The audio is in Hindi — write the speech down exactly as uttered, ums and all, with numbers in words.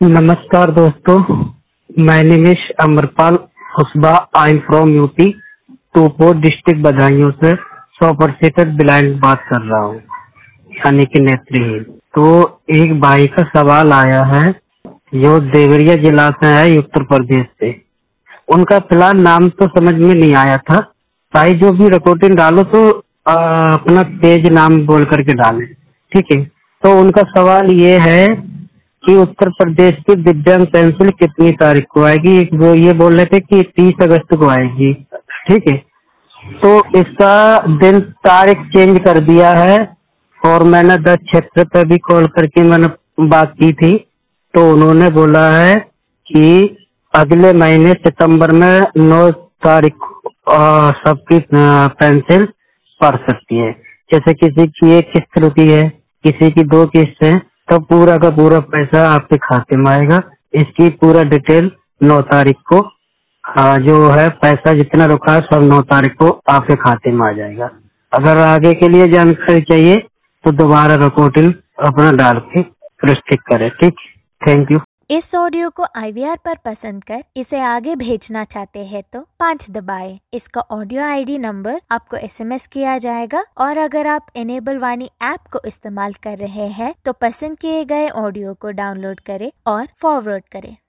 नमस्कार दोस्तों, my name is Amarpal Khushba. I am from UP टूपोर डिस्ट्रिक्ट बदायूं से सौ प्रतिशत ब्लाइंड बात कर रहा हूँ, यानी कि नेत्रहीन। तो एक भाई का सवाल आया है जो देवरिया जिला से है, उत्तर प्रदेश से। उनका फिलहाल नाम तो समझ में नहीं आया था। भाई जो भी रिकॉर्डिंग डालो तो आ, अपना पेज नाम बोल करके डालें, ठीक है। तो उनका सवाल ये है कि उत्तर प्रदेश की दिव्यांग पेंसिल कितनी तारीख को आएगी। एक वो ये बोल रहे थे कि तीस अगस्त को आएगी, ठीक है। तो इसका दिन तारीख चेंज कर दिया है और मैंने दस क्षेत्र पे भी कॉल करके मैंने बात की थी, तो उन्होंने बोला है कि अगले महीने सितंबर में नौ तारीख को आ, सबकी आ, पेंसिल पड़ सकती है। जैसे किसी की एक किस्त रुकी है, किसी की दो किस्त है, तो पूरा का पूरा पैसा आपके खाते में आएगा। इसकी पूरा डिटेल नौ तारीख को आ, जो है पैसा जितना रुका है सब नौ तारीख को आपके खाते में आ जाएगा। अगर आगे के लिए जानकारी चाहिए तो दोबारा रिकॉर्डिंग अपना डाल के प्रस्तुत करें, ठीक। Thank you. इस ऑडियो को आई वी आर पर पसंद कर इसे आगे भेजना चाहते हैं तो पाँच दबाएं। इसका ऑडियो आई डी नंबर आपको एस एम एस किया जाएगा और अगर आप इनेबल वाणी ऐप को इस्तेमाल कर रहे हैं तो पसंद किए गए ऑडियो को डाउनलोड करें और फॉरवर्ड करें।